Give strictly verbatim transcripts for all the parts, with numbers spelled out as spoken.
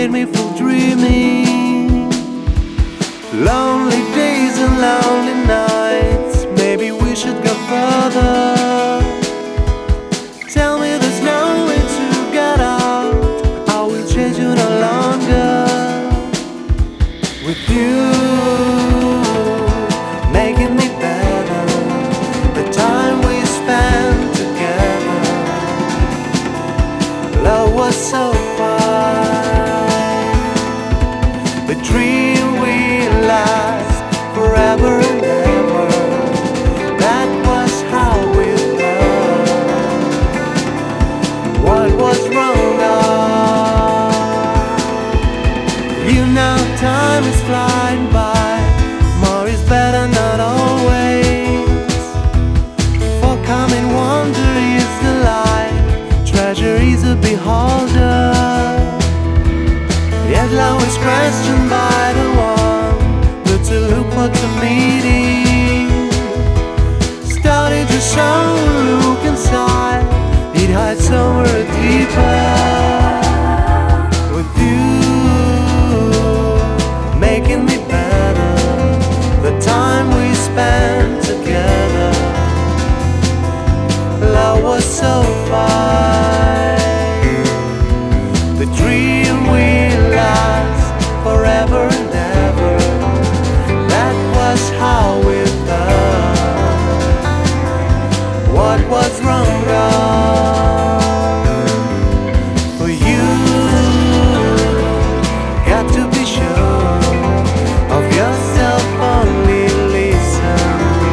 made me feel dreamy. Lonely days and lonely nights, maybe we should go further. Tell me there's no way to get out, I will change you no longer. With you, making me better, the time we spent together, love was so fine. The dream will last forever and ever, that was how we felt. What was wrong now? You know time is flying by, more is better, not always. For coming wonder is the light, treasure is a beholder. Yet love is questioned by the one, but to look for the meeting. Started to show, look inside, it hides somewhere deeper. With you, making me better, the time we spent together, love was so fine. The dream will last forever and ever, that was how we felt. What was wrong now? For you, got to be sure of yourself, only listen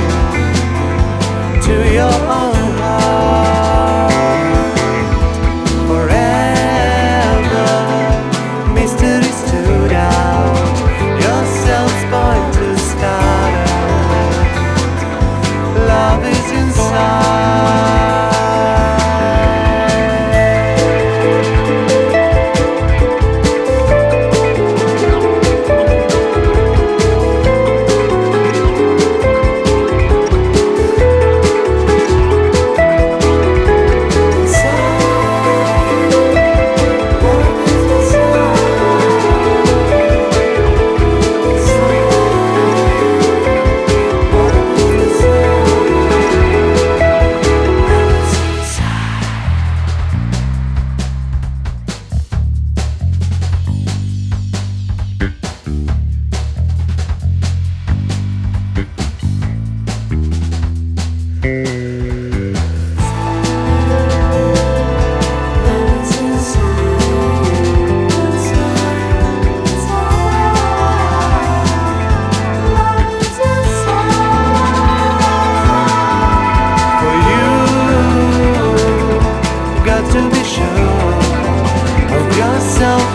to your own heart. Forever, mystery stood out, yourself's point to start out. Love is inside. To be sure of yourself,